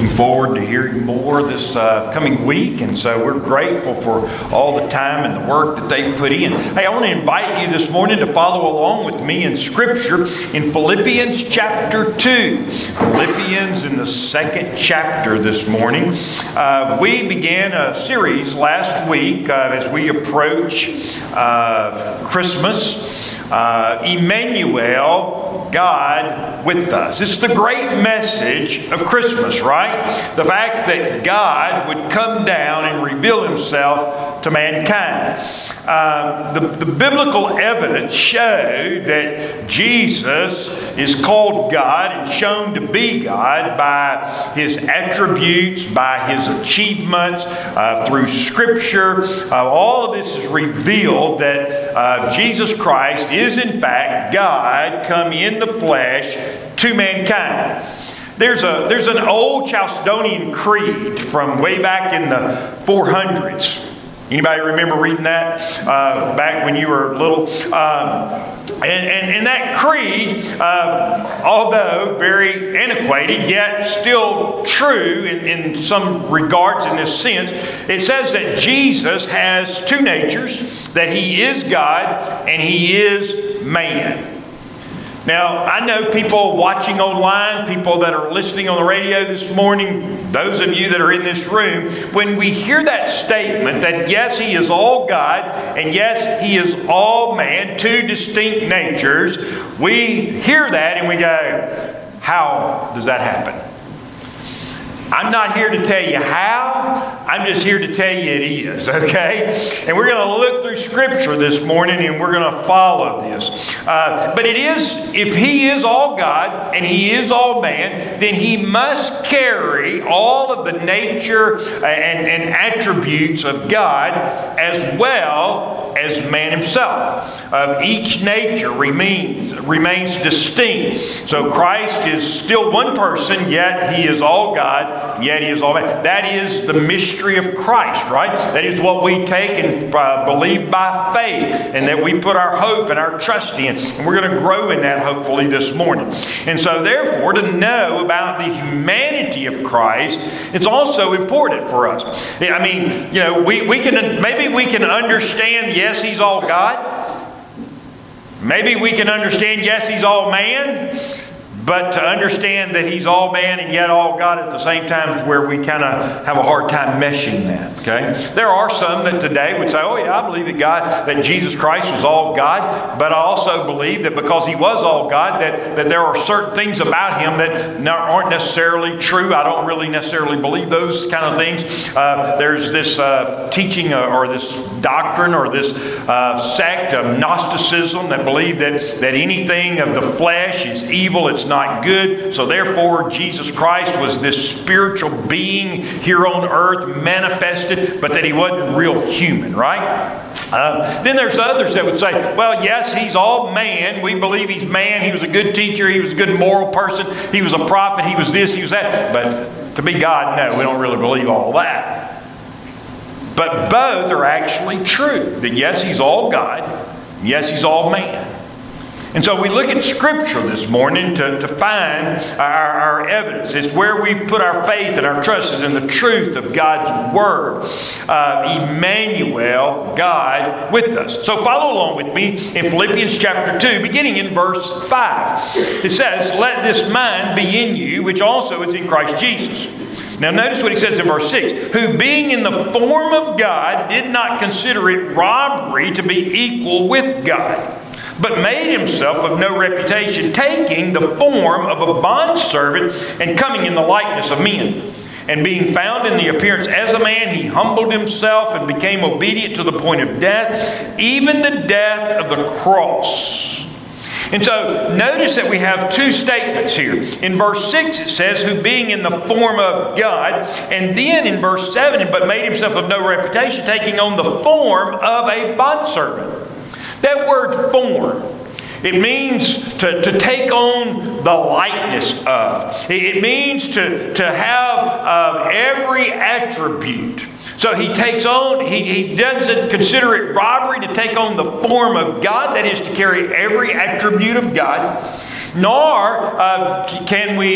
looking forward to hearing more this coming week, and so we're grateful for all the time and the work that they've put in. Hey, I want to invite you this morning to follow along with me in Scripture in Philippians chapter 2. Philippians in the second chapter this morning. We began a series last week as we approach Christmas. Emmanuel, God with us. It's the great message of Christmas, right? The fact that God would come down and reveal himself to mankind. The biblical evidence showed that Jesus is called God and shown to be God by his attributes, by his achievements, through Scripture. All of this is revealed that Jesus Christ is in fact God come in the flesh to mankind. There's an old Chalcedonian creed from way back in the 400s. Anybody remember reading that back when you were little? And that creed, although very antiquated, yet still true in some regards in this sense, it says that Jesus has two natures, that he is God and he is man. Now, I know people watching online, people that are listening on the radio this morning, those of you that are in this room, when we hear that statement that yes, he is all God and yes, he is all man, two distinct natures, we hear that and we go, how does that happen? I'm not here to tell you how, I'm just here to tell you it is, okay? And we're going to look through Scripture this morning and we're going to follow this. But it is, if he is all God and he is all man, then he must carry all of the nature and attributes of God as well as man himself. Each nature remains distinct. So Christ is still one person, yet he is all God, yet he is all man. That is the mystery of Christ, right? That is what we take and believe by faith, and that we put our hope and our trust in. And we're going to grow in that hopefully this morning. And so therefore, to know about the humanity of Christ, it's also important for us. I mean, you know, we can understand, yes, he's all God. Maybe we can understand, yes, he's all man. But to understand that he's all man and yet all God at the same time is where we kind of have a hard time meshing that, okay? There are some that today would say, oh yeah, I believe that Jesus Christ was all God, but I also believe that because he was all God, that there are certain things about him that aren't necessarily true. I don't really necessarily believe those kind of things. There's this teaching or this doctrine or this sect of Gnosticism that believe that anything of the flesh is evil, it's not good. So therefore, Jesus Christ was this spiritual being here on earth manifested, but that he wasn't real human, right? Then there's others that would say, well, yes, he's all man. We believe he's man. He was a good teacher. He was a good moral person. He was a prophet. He was this, he was that. But to be God, no, we don't really believe all that. But both are actually true. That yes, he's all God. Yes, he's all man. And so we look at Scripture this morning to find our evidence. It's where we put our faith and our trust is in the truth of God's Word. Emmanuel, God with us. So follow along with me in Philippians chapter 2, beginning in verse 5. It says, let this mind be in you, which also is in Christ Jesus. Now notice what he says in verse 6. Who being in the form of God did not consider it robbery to be equal with God, but made himself of no reputation, taking the form of a bondservant and coming in the likeness of men. And being found in the appearance as a man, he humbled himself and became obedient to the point of death, even the death of the cross. And so notice that we have two statements here. In verse 6 it says, who being in the form of God, and then in verse 7, but made himself of no reputation, taking on the form of a bondservant. That word form, it means to take on the likeness of. It means to have every attribute. So he takes on, he doesn't consider it robbery to take on the form of God, that is to carry every attribute of God. Nor can we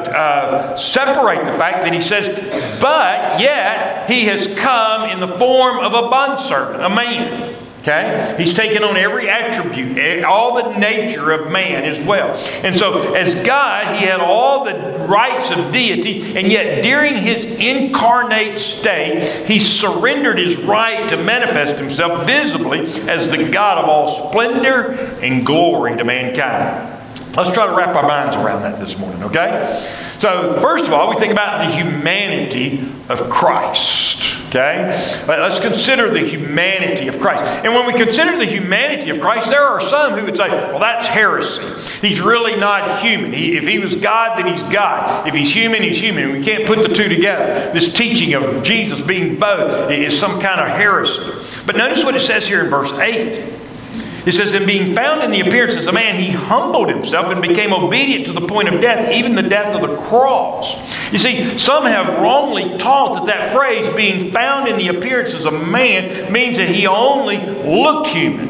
separate the fact that he says, but yet he has come in the form of a bondservant, a man. Okay? He's taken on every attribute, all the nature of man as well. And so, as God, he had all the rights of deity, and yet during his incarnate state, he surrendered his right to manifest himself visibly as the God of all splendor and glory to mankind. Let's try to wrap our minds around that this morning, okay? So, first of all, we think about the humanity of Christ, okay? Let's consider the humanity of Christ. And when we consider the humanity of Christ, there are some who would say, well, that's heresy. He's really not human. If he was God, then he's God. If he's human, he's human. We can't put the two together. This teaching of Jesus being both is some kind of heresy. But notice what it says here in verse 8. It says, and being found in the appearance as a man, he humbled himself and became obedient to the point of death, even the death of the cross. You see, some have wrongly taught that phrase, being found in the appearance as a man, means that he only looked human.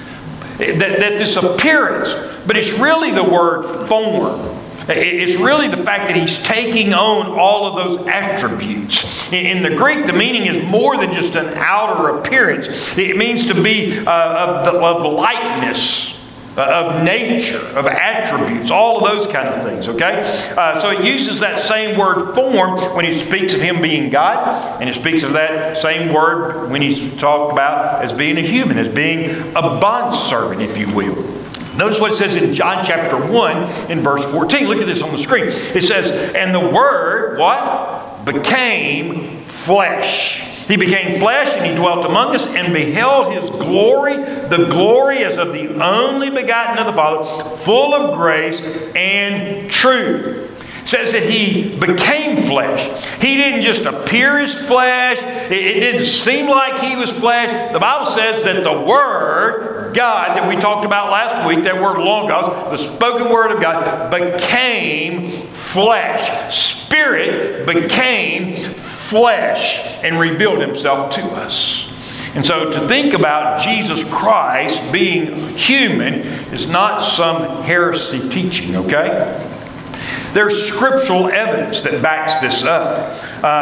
That this appearance, but it's really the word form. It's really the fact that he's taking on all of those attributes. In the Greek, the meaning is more than just an outer appearance. It means to be of likeness, of nature, of attributes, all of those kind of things, okay? So it uses that same word form when he speaks of him being God, and it speaks of that same word when he's talked about as being a human, as being a bondservant, if you will. Notice what it says in John chapter 1 in verse 14. Look at this on the screen. It says, and the Word, what? Became flesh. He became flesh and he dwelt among us and beheld his glory, the glory as of the only begotten of the Father, full of grace and truth. It says that he became flesh. He didn't just appear as flesh. It didn't seem like he was flesh. The Bible says that the Word, God, that we talked about last week, that word logos, the spoken word of God, became flesh. Spirit became flesh and revealed himself to us. And so to think about Jesus Christ being human is not some heresy teaching, okay? There's scriptural evidence that backs this up.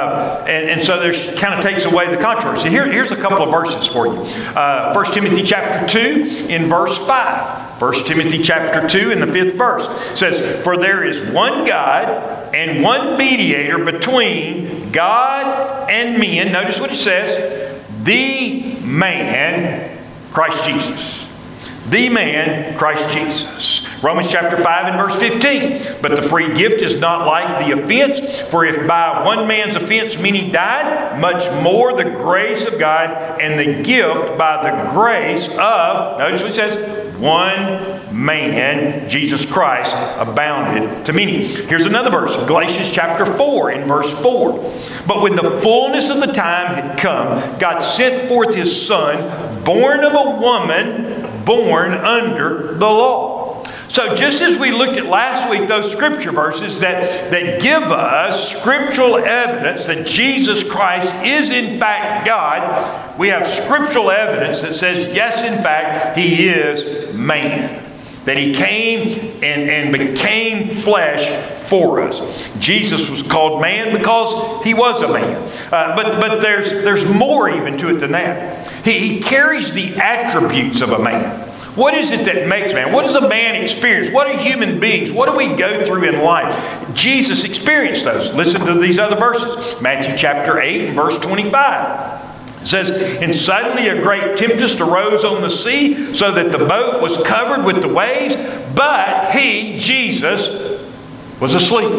And so there's kind of takes away the controversy. Here's a couple of verses for you. 1 Timothy chapter 2 in verse 5. 1 Timothy chapter 2 in the 5th verse says, for there is one God and one mediator between God and men. Notice what it says. The man, Christ Jesus. The man, Christ Jesus. Romans chapter 5 and verse 15. But the free gift is not like the offense. For if by one man's offense many died, much more the grace of God and the gift by the grace of, notice what it says, one man, Jesus Christ, abounded to many. Here's another verse, Galatians chapter 4 in verse 4. But when the fullness of the time had come, God sent forth his Son, born of a woman, born under the law. So just as we looked at last week, those scripture verses that give us scriptural evidence that Jesus Christ is in fact God, we have scriptural evidence that says, yes, in fact, he is man. That he came and became flesh for us. Jesus was called man because he was a man. But there's more even to it than that. He carries the attributes of a man. What is it that makes man? What does a man experience? What are human beings? What do we go through in life? Jesus experienced those. Listen to these other verses. Matthew chapter 8 and verse 25. It says, and suddenly a great tempest arose on the sea, so that the boat was covered with the waves, but he, Jesus, was asleep.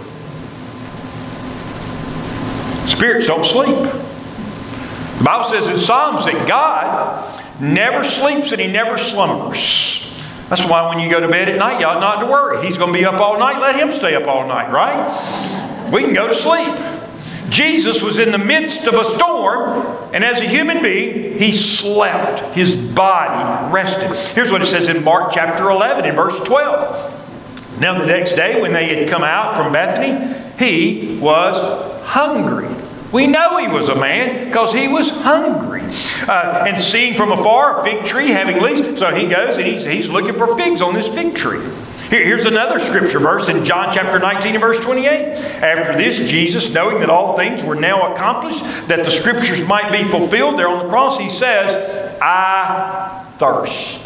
Spirits don't sleep. The Bible says in Psalms that God never sleeps and he never slumbers. That's why when you go to bed at night, you ought not to worry. He's going to be up all night. Let him stay up all night, right? We can go to sleep. Jesus was in the midst of a storm, and as a human being, he slept. His body rested. Here's what it says in Mark chapter 11 in verse 12. Now the next day when they had come out from Bethany, he was hungry. We know he was a man because he was hungry. And seeing from afar a fig tree having leaves, so he goes and he's looking for figs on this fig tree. Here's another scripture verse in John chapter 19 and verse 28. After this, Jesus, knowing that all things were now accomplished, that the scriptures might be fulfilled, there on the cross, he says, I thirst.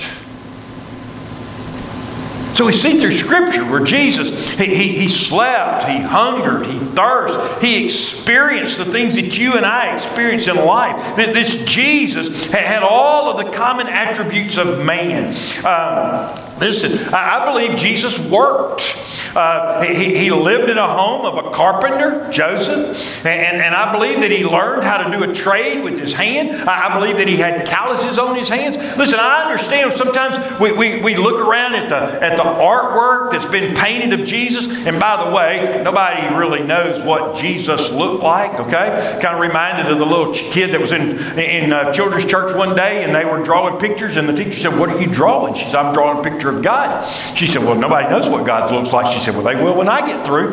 So we see through Scripture where Jesus, he slept, he hungered, he thirsted, he experienced the things that you and I experience in life. That this Jesus had all of the common attributes of man. Listen, I believe Jesus worked. He lived in a home of a carpenter, Joseph, and I believe that he learned how to do a trade with his hand. I believe that he had calluses on his hands. Listen, I understand sometimes we look around at the artwork that's been painted of Jesus, and by the way, nobody really knows what Jesus looked like, okay? Kind of reminded of the little kid that was in children's church one day, and they were drawing pictures, and the teacher said, what are you drawing? She said, I'm drawing a picture of God. She said, well, nobody knows what God looks like. She said, well, they will when I get through.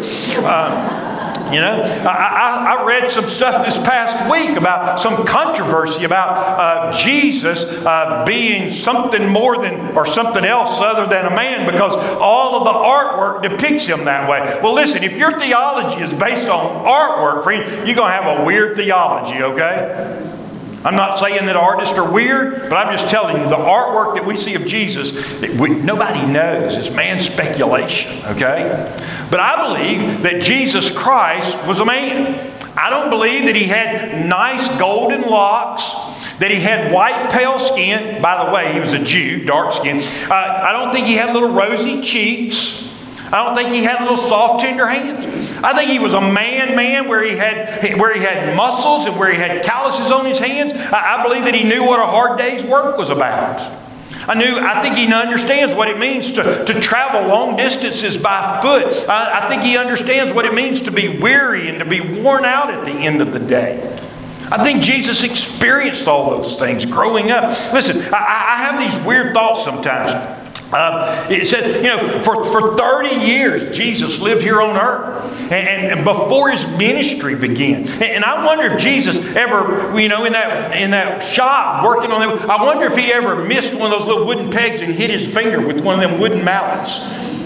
I read some stuff this past week about some controversy about Jesus being something more than or something else other than a man, because all of the artwork depicts him that way. Well, listen, if your theology is based on artwork, friend, you're going to have a weird theology, okay? I'm not saying that artists are weird, but I'm just telling you the artwork that we see of Jesus, nobody knows. It's man's speculation, okay? But I believe that Jesus Christ was a man. I don't believe that he had nice golden locks, that he had white pale skin. By the way, he was a Jew, dark skin. I don't think he had little rosy cheeks. I don't think he had little soft, tender hands. I think he was a man where he had muscles and where he had calluses on his hands. I believe that he knew what a hard day's work was about. I think he understands what it means to travel long distances by foot. I think he understands what it means to be weary and to be worn out at the end of the day. I think Jesus experienced all those things growing up. Listen, I have these weird thoughts sometimes. It says, for 30 years, Jesus lived here on earth. And before his ministry began. And I wonder if Jesus ever, in that shop working on them, I wonder if he ever missed one of those little wooden pegs and hit his finger with one of them wooden mallets.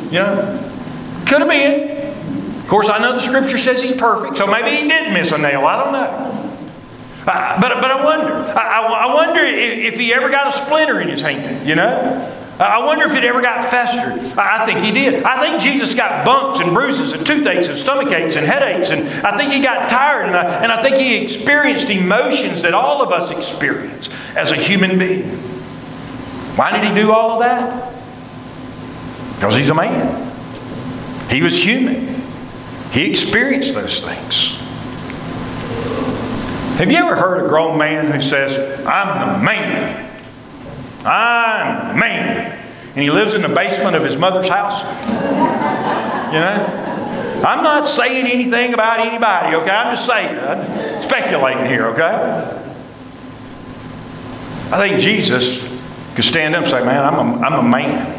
Could have been. Of course, I know the scripture says he's perfect, so maybe he did miss a nail. I don't know. But I wonder. I wonder if he ever got a splinter in his hand, I wonder if it ever got festered. I think he did. I think Jesus got bumps and bruises and toothaches and stomach aches and headaches. And I think he got tired. And I think he experienced emotions that all of us experience as a human being. Why did he do all of that? Because he's a man. He was human. He experienced those things. Have you ever heard a grown man who says, I'm the man? I'm the man. And he lives in the basement of his mother's house. I'm not saying anything about anybody, okay? I'm just saying, I'm speculating here, okay? I think Jesus could stand up and say, man, I'm a man.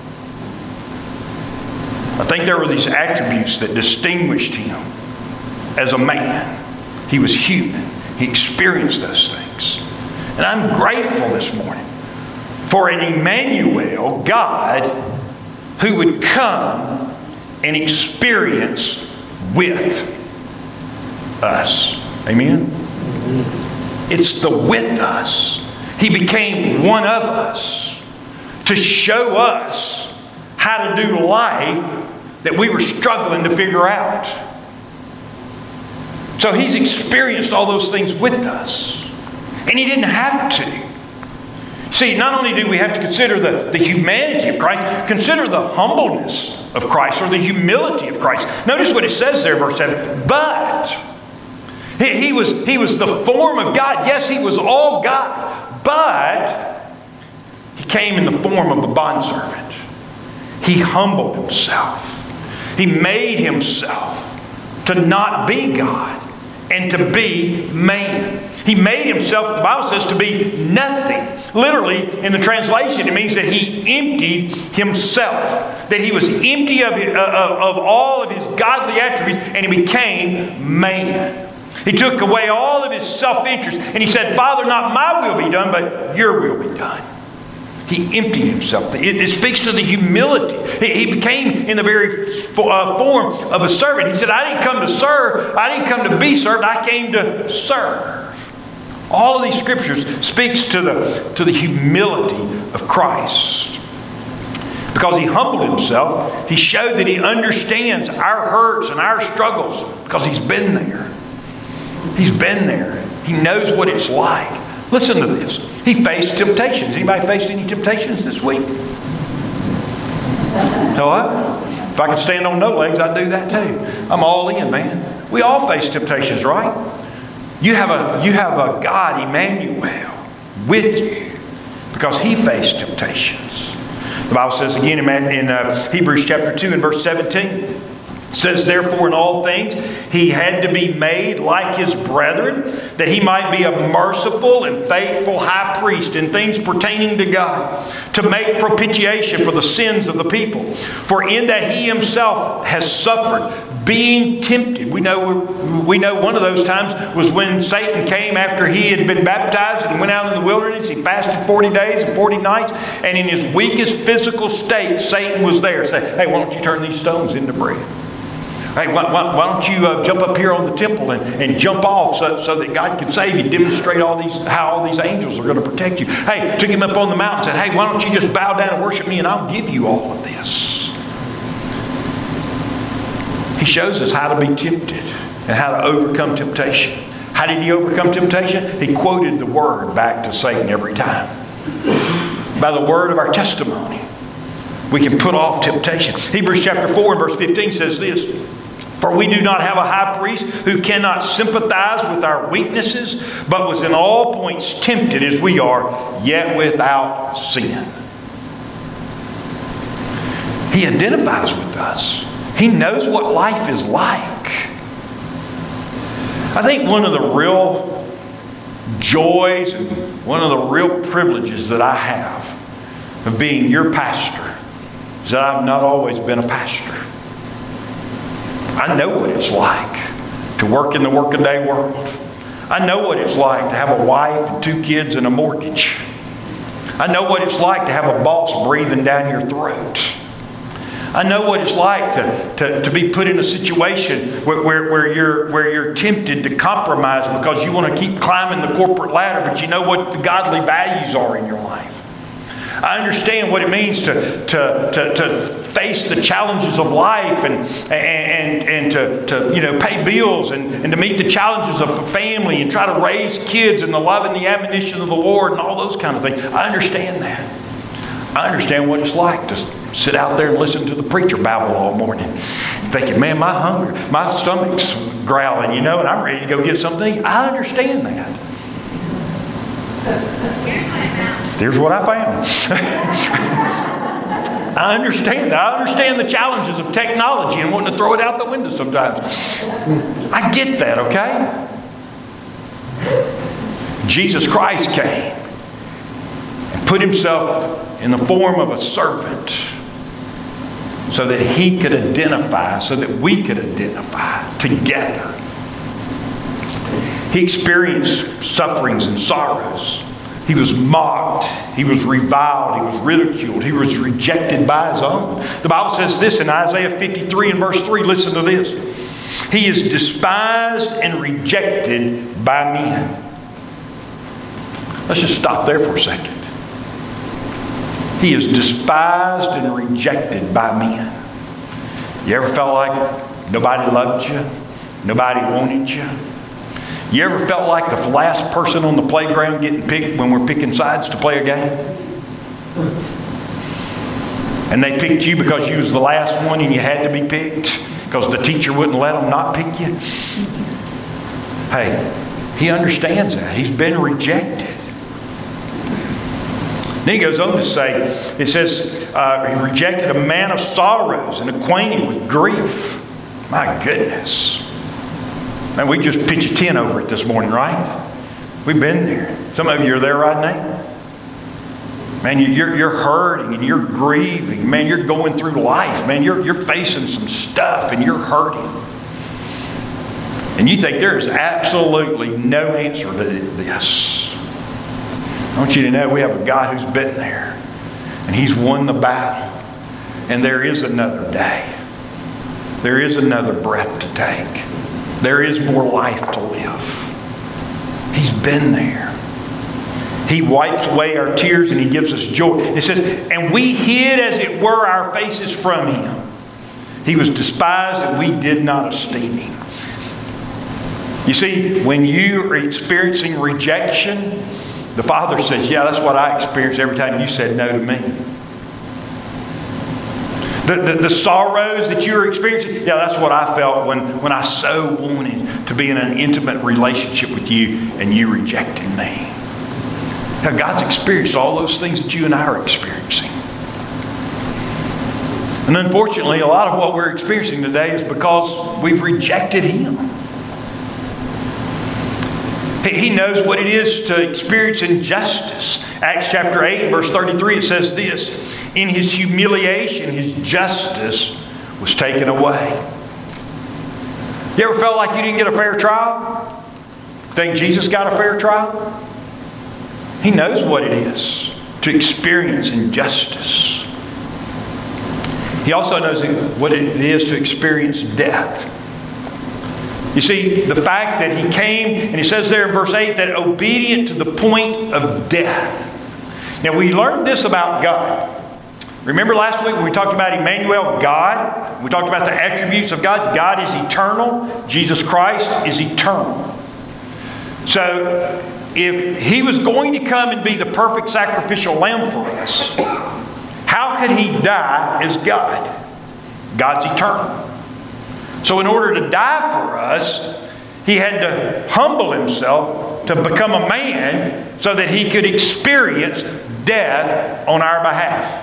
I think there were these attributes that distinguished him as a man. He was human. He experienced those things. And I'm grateful this morning for an Emmanuel, God, who would come and experience with us. Amen? It's the with us. He became one of us to show us how to do life that we were struggling to figure out. So he's experienced all those things with us. And he didn't have to. See, not only do we have to consider the humanity of Christ, consider the humbleness of Christ or the humility of Christ. Notice what it says there, verse 7. But he was the form of God. Yes, he was all God. But he came in the form of a bondservant. He humbled himself. He made himself to not be God and to be man. He made himself, the Bible says, to be nothing. Literally, in the translation, it means that he emptied himself. That he was empty of all of his godly attributes, and he became man. He took away all of his self-interest, and he said, Father, not my will be done, but your will be done. He emptied himself. It speaks to the humility. He became in the very form of a servant. He said, I didn't come to serve. I didn't come to be served. I came to serve. All of these scriptures speaks to the humility of Christ. Because he humbled himself, he showed that he understands our hurts and our struggles because he's been there. He's been there. He knows what it's like. Listen to this. He faced temptations. Anybody faced any temptations this week? Hello? If I could stand on no legs, I'd do that too. I'm all in, man. We all face temptations, right? You have a God, Emmanuel, with you because he faced temptations. The Bible says again in Hebrews chapter 2 and verse 17, says, therefore, in all things, he had to be made like his brethren, that he might be a merciful and faithful high priest in things pertaining to God, to make propitiation for the sins of the people. For in that he himself has suffered, being tempted. We know one of those times was when Satan came after he had been baptized and went out in the wilderness. He fasted 40 days and 40 nights. And in his weakest physical state, Satan was there. Say, hey, why don't you turn these stones into bread? Hey, why don't you jump up here on the temple and jump off so that God can save you? Demonstrate how all these angels are going to protect you. Hey, took him up on the mountain and said, hey, why don't you just bow down and worship me and I'll give you all of this. He shows us how to be tempted and how to overcome temptation. How did he overcome temptation? He quoted the word back to Satan every time. By the word of our testimony, we can put off temptation. Hebrews chapter 4 and verse 15 says this, for we do not have a high priest who cannot sympathize with our weaknesses, but was in all points tempted as we are, yet without sin. He identifies with us. He knows what life is like. I think one of the real joys and one of the real privileges that I have of being your pastor is that I've not always been a pastor. I know what it's like to work in the workaday world. I know what it's like to have a wife and 2 kids and a mortgage. I know what it's like to have a boss breathing down your throat. I know what it's like to be put in a situation where you're tempted to compromise because you want to keep climbing the corporate ladder, but you know what the godly values are in your life. I understand what it means to face the challenges of life and to pay bills and to meet the challenges of a family and try to raise kids in the love and the admonition of the Lord and all those kind of things. I understand that. I understand what it's like to sit out there and listen to the preacher babble all morning, thinking, man, my stomach's growling, and I'm ready to go get something to eat. I understand that. Here's what I found. I understand that. I understand the challenges of technology and wanting to throw it out the window sometimes. I get that, okay? Jesus Christ came and put himself in the form of a servant so that he could identify, so that we could identify together. He experienced sufferings and sorrows. He was mocked. He was reviled. He was ridiculed. He was rejected by his own. The Bible says this in Isaiah 53 and verse 3. Listen to this. He is despised and rejected by men. Let's just stop there for a second. He is despised and rejected by men. You ever felt like nobody loved you? Nobody wanted you? You ever felt like the last person on the playground getting picked when we're picking sides to play a game? And they picked you because you was the last one and you had to be picked because the teacher wouldn't let them not pick you? Hey, he understands that. He's been rejected. Then he goes on to say, it says, he rejected a man of sorrows and acquainted with grief. My goodness. Man, we just pitch a tent over it this morning, right? We've been there. Some of you are there right now. Man, you're hurting and you're grieving. Man, you're going through life. Man, you're facing some stuff and you're hurting. And you think there is absolutely no answer to this. I want you to know we have a God who's been there. And He's won the battle. And there is another day. There is another breath to take. There is more life to live. He's been there. He wipes away our tears and He gives us joy. It says, and we hid as it were our faces from Him. He was despised and we did not esteem Him. You see, when you are experiencing rejection, the Father says, yeah, that's what I experienced every time you said no to me. The sorrows that you're experiencing, yeah, that's what I felt when I so wanted to be in an intimate relationship with you and you rejected me. Now, God's experienced all those things that you and I are experiencing. And unfortunately, a lot of what we're experiencing today is because we've rejected Him. He knows what it is to experience injustice. Acts chapter 8, verse 33, it says this, in His humiliation, His justice was taken away. You ever felt like you didn't get a fair trial? Think Jesus got a fair trial? He knows what it is to experience injustice. He also knows what it is to experience death. You see, the fact that He came, and He says there in verse 8, that obedient to the point of death. Now, we learned this about God. Remember last week when we talked about Emmanuel, God? We talked about the attributes of God. God is eternal. Jesus Christ is eternal. So, if He was going to come and be the perfect sacrificial lamb for us, how could He die as God? God's eternal. So in order to die for us, He had to humble Himself to become a man so that He could experience death on our behalf.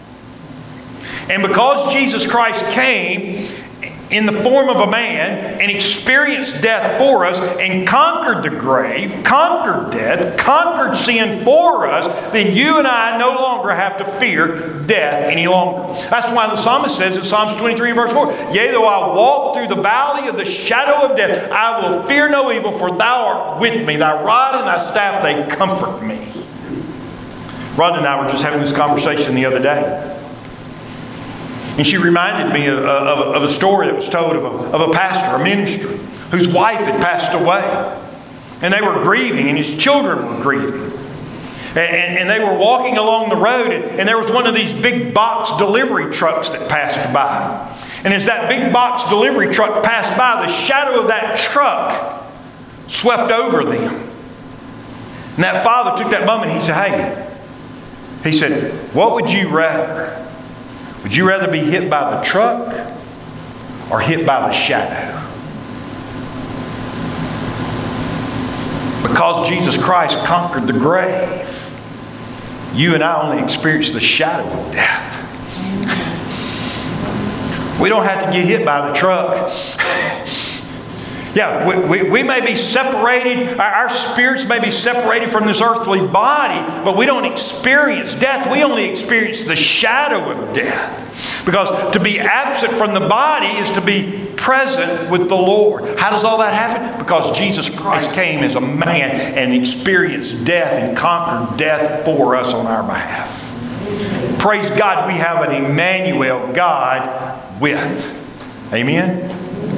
And because Jesus Christ came in the form of a man and experienced death for us and conquered the grave, conquered death, conquered sin for us, then you and I no longer have to fear death any longer. That's why the psalmist says in Psalms 23 verse 4, yea, though I walk through the valley of the shadow of death, I will fear no evil, for Thou art with me. Thy rod and Thy staff, they comfort me. Rhonda and I were just having this conversation the other day. And she reminded me of a story that was told of a pastor, a minister, whose wife had passed away. And they were grieving, and his children were grieving. And they were walking along the road, and there was one of these big box delivery trucks that passed by. And as that big box delivery truck passed by, the shadow of that truck swept over them. And that father took that moment, he said, what would you rather? Would you rather be hit by the truck or hit by the shadow? Because Jesus Christ conquered the grave, you and I only experience the shadow of death. We don't have to get hit by the truck. Yeah, we may be separated, our spirits may be separated from this earthly body, but we don't experience death. We only experience the shadow of death. Because to be absent from the body is to be present with the Lord. How does all that happen? Because Jesus Christ came as a man and experienced death and conquered death for us on our behalf. Praise God, we have an Emmanuel, God with. Amen?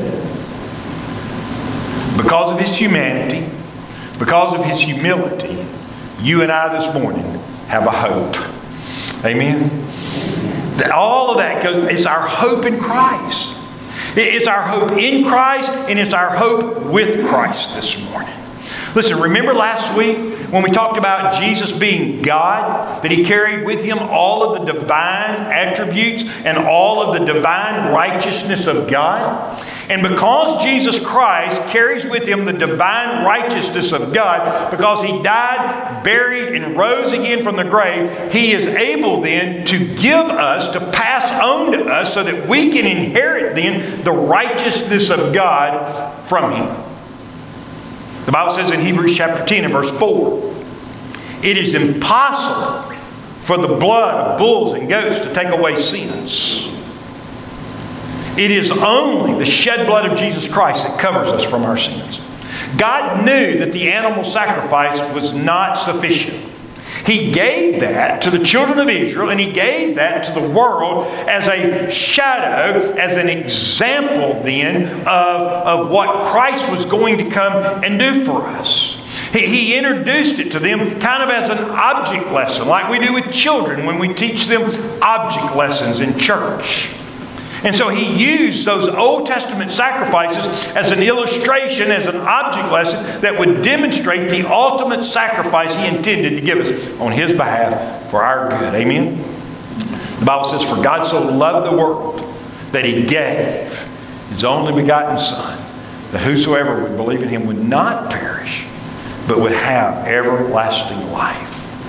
Because of His humanity, because of His humility, you and I this morning have a hope. Amen? All of that goes, it's our hope in Christ. It's our hope in Christ, and it's our hope with Christ this morning. Listen, remember last week when we talked about Jesus being God, that He carried with Him all of the divine attributes and all of the divine righteousness of God? And because Jesus Christ carries with Him the divine righteousness of God, because He died, buried, and rose again from the grave, He is able then to give us, to pass on to us, so that we can inherit then the righteousness of God from Him. The Bible says in Hebrews chapter 10 and verse 4, it is impossible for the blood of bulls and goats to take away sins. It is only the shed blood of Jesus Christ that covers us from our sins. God knew that the animal sacrifice was not sufficient. He gave that to the children of Israel, and He gave that to the world as a shadow, as an example then of what Christ was going to come and do for us. He introduced it to them kind of as an object lesson, like we do with children when we teach them object lessons in church. And so He used those Old Testament sacrifices as an illustration, as an object lesson that would demonstrate the ultimate sacrifice He intended to give us on His behalf for our good. Amen? The Bible says, "For God so loved the world that He gave His only begotten Son, that whosoever would believe in Him would not perish, but would have everlasting life."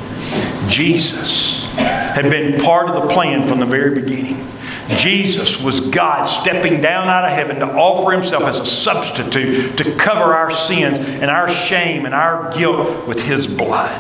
Jesus had been part of the plan from the very beginning. Jesus was God stepping down out of heaven to offer Himself as a substitute to cover our sins and our shame and our guilt with His blood.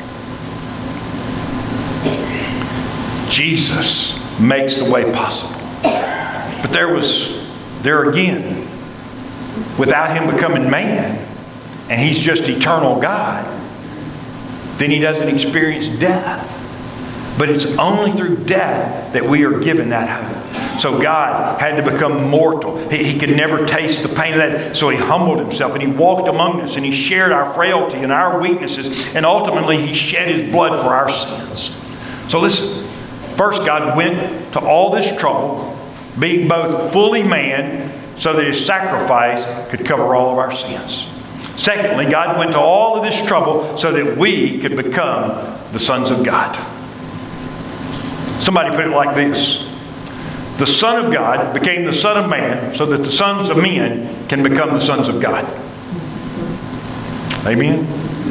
Jesus makes the way possible. But there again, without Him becoming man, and He's just eternal God, then He doesn't experience death. But it's only through death that we are given that hope. So God had to become mortal. He could never taste the pain of that. So He humbled Himself and He walked among us and He shared our frailty and our weaknesses. And ultimately He shed His blood for our sins. So listen, first God went to all this trouble, being both fully man, so that His sacrifice could cover all of our sins. Secondly, God went to all of this trouble so that we could become the sons of God. Somebody put it like this: the Son of God became the Son of Man so that the sons of men can become the sons of God. Amen?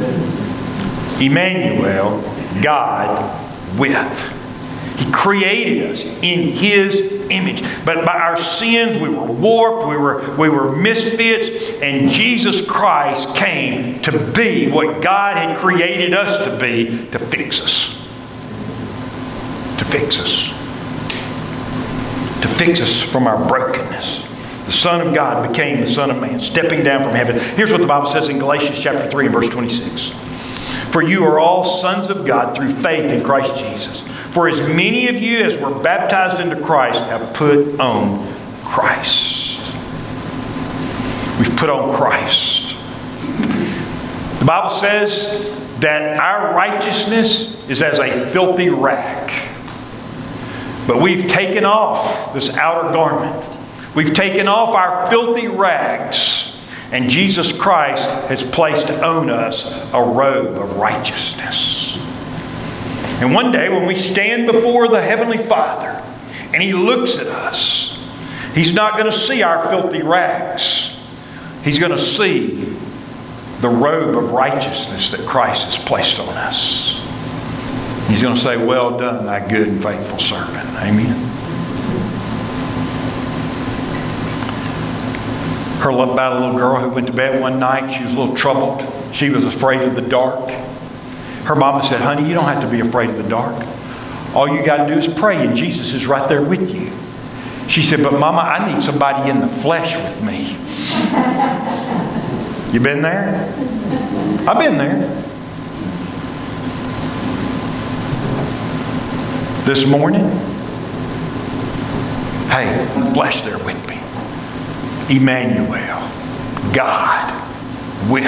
Emmanuel, God with. He created us in His image. But by our sins we were warped, we were misfits, and Jesus Christ came to be what God had created us to be, to fix us. To fix us. To fix us from our brokenness. The Son of God became the Son of Man, stepping down from heaven. Here's what the Bible says in Galatians chapter 3 and verse 26. "For you are all sons of God through faith in Christ Jesus. For as many of you as were baptized into Christ have put on Christ." We've put on Christ. The Bible says that our righteousness is as a filthy rag. But we've taken off this outer garment. We've taken off our filthy rags. And Jesus Christ has placed on us a robe of righteousness. And one day when we stand before the Heavenly Father and He looks at us, He's not going to see our filthy rags. He's going to see the robe of righteousness that Christ has placed on us. He's going to say, "Well done, thy good and faithful servant." Amen. Heard about a little girl who went to bed one night. She was a little troubled. She was afraid of the dark. Her mama said, "Honey, you don't have to be afraid of the dark. All you got to do is pray and Jesus is right there with you." She said, "But Mama, I need somebody in the flesh with me." You been there? I've been there. This morning, hey, in the flesh there with me. Emmanuel, God with,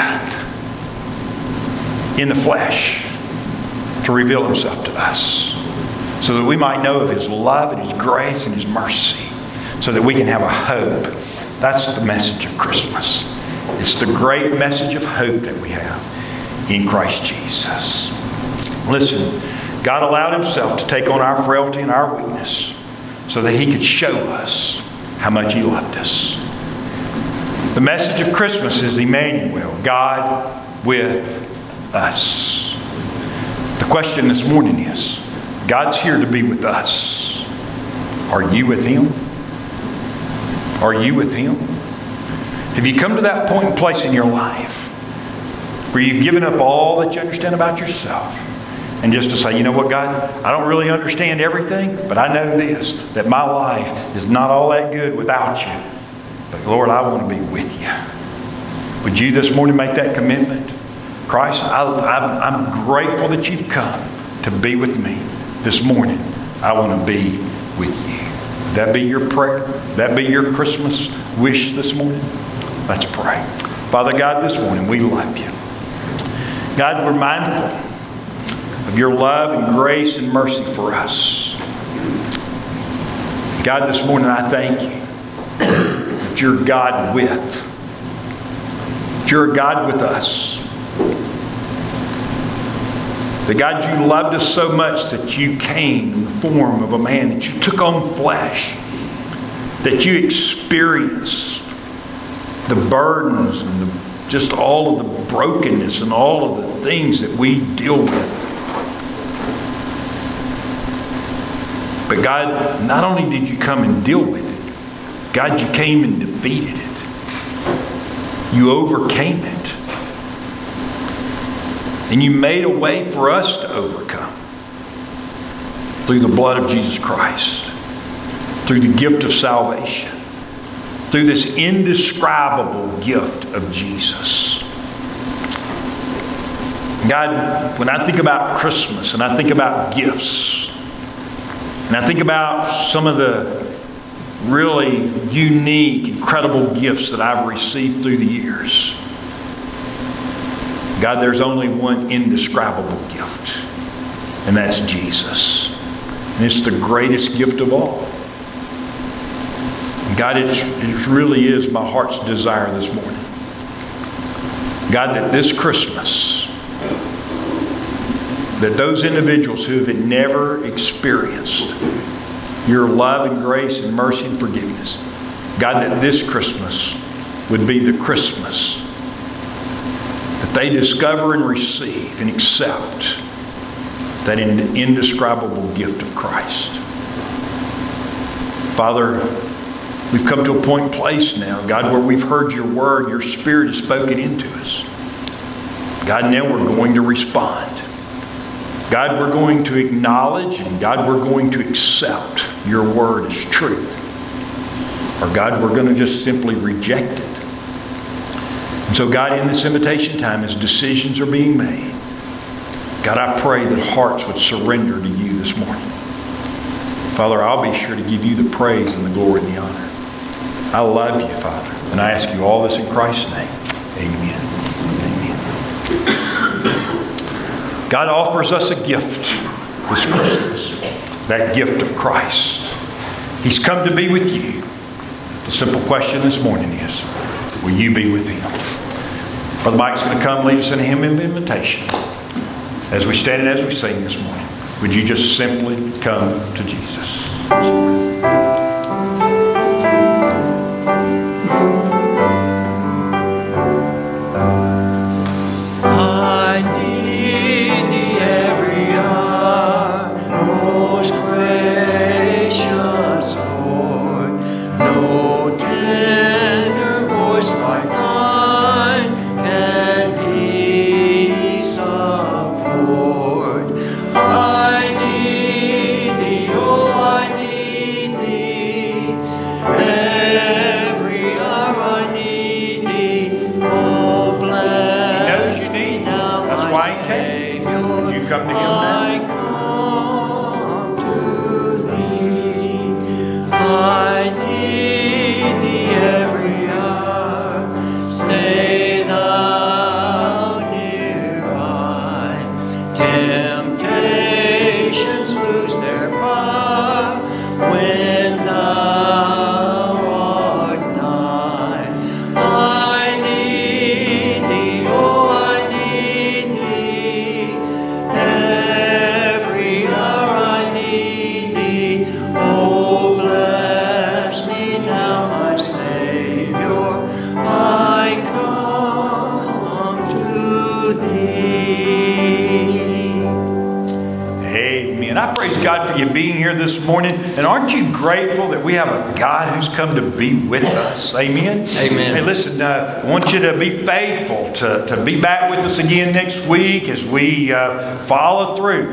in the flesh, to reveal Himself to us so that we might know of His love and His grace and His mercy, so that we can have a hope. That's the message of Christmas. It's the great message of hope that we have in Christ Jesus. Listen, God allowed Himself to take on our frailty and our weakness so that He could show us how much He loved us. The message of Christmas is Emmanuel, God with us. The question this morning is, God's here to be with us. Are you with Him? Are you with Him? Have you come to that point and place in your life where you've given up all that you understand about yourself? And just to say, "You know what, God, I don't really understand everything, but I know this, that my life is not all that good without you. But Lord, I want to be with you." Would you this morning make that commitment? Christ, I'm grateful that you've come to be with me this morning. I want to be with you. That be your prayer? That be your Christmas wish this morning? Let's pray. Father God, this morning we love you. God, we're mindful of your love and grace and mercy for us. God, this morning I thank you that you're God with. That you're a God with us. That God, you loved us so much that you came in the form of a man, that you took on flesh, that you experienced the burdens and just all of the brokenness and all of the things that we deal with. But God, not only did you come and deal with it, God, you came and defeated it. You overcame it. And you made a way for us to overcome through the blood of Jesus Christ, through the gift of salvation, through this indescribable gift of Jesus. God, when I think about Christmas and I think about gifts, and I think about some of the really unique, incredible gifts that I've received through the years, God, there's only one indescribable gift, and that's Jesus. And it's the greatest gift of all. God, it really is my heart's desire this morning, God, that this Christmas, that those individuals who have never experienced your love and grace and mercy and forgiveness, God, that this Christmas would be the Christmas that they discover and receive and accept that indescribable gift of Christ. Father, we've come to a point and place now, God, where we've heard your word, your Spirit has spoken into us. God, now we're going to respond. God, we're going to acknowledge, and God, we're going to accept your word as truth. Or God, we're going to just simply reject it. And so God, in this invitation time, as decisions are being made, God, I pray that hearts would surrender to you this morning. Father, I'll be sure to give you the praise and the glory and the honor. I love you, Father, and I ask you all this in Christ's name. Amen. Amen. God offers us a gift this Christmas, that gift of Christ. He's come to be with you. The simple question this morning is, will you be with him? Brother Mike's going to come lead us in a hymn of invitation. As we stand and as we sing this morning, would you just simply come to Jesus? This morning, and aren't you grateful that we have a God who's come to be with us? Amen. Amen. Hey, listen, I want you to be faithful to be back with us again next week as we follow through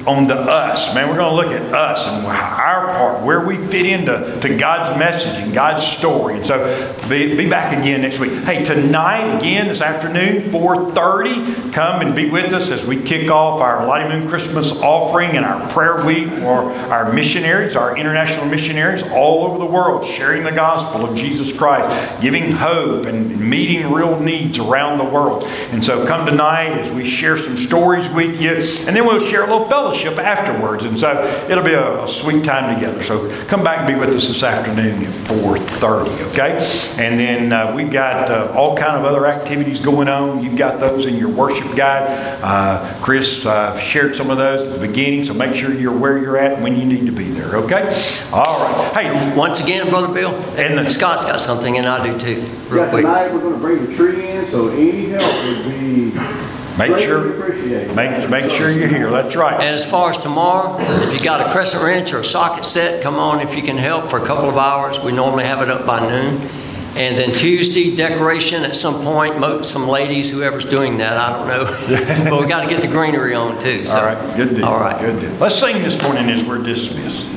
on the us. Man, we're going to look at us and our part, where we fit into God's message and God's story. And so be back again next week. Hey, tonight, again, this afternoon, 4:30, come and be with us as we kick off our Lottie Moon Christmas offering and our prayer week for our missionaries, our international missionaries all over the world, sharing the gospel of Jesus Christ, giving hope and meeting real needs around the world. And so come tonight as we share some stories with you, and then we'll share a little fellowship afterwards. And so it'll be a sweet time together. So come back and be with us this afternoon at 4:30, okay? And then we've got all kind of other activities going on. You've got those in your worship guide. Chris shared some of those at the beginning, so make sure you're where you're at and when you need to be there, okay? All right. Hey, once again, Brother Bill, and Scott's got something, and I do too, real quick. Tonight we're going to bring the tree in, so any help would be greatly appreciated. Make sure you're here. That's right. And as far as tomorrow, if you got a crescent wrench or a socket set, come on if you can help for a couple of hours. We normally have it up by noon. And then Tuesday, decoration at some point. Some ladies, whoever's doing that, I don't know. But we got to get the greenery on too. So. All right. Good deal. All right. Good deal. Let's sing this morning as we're dismissed.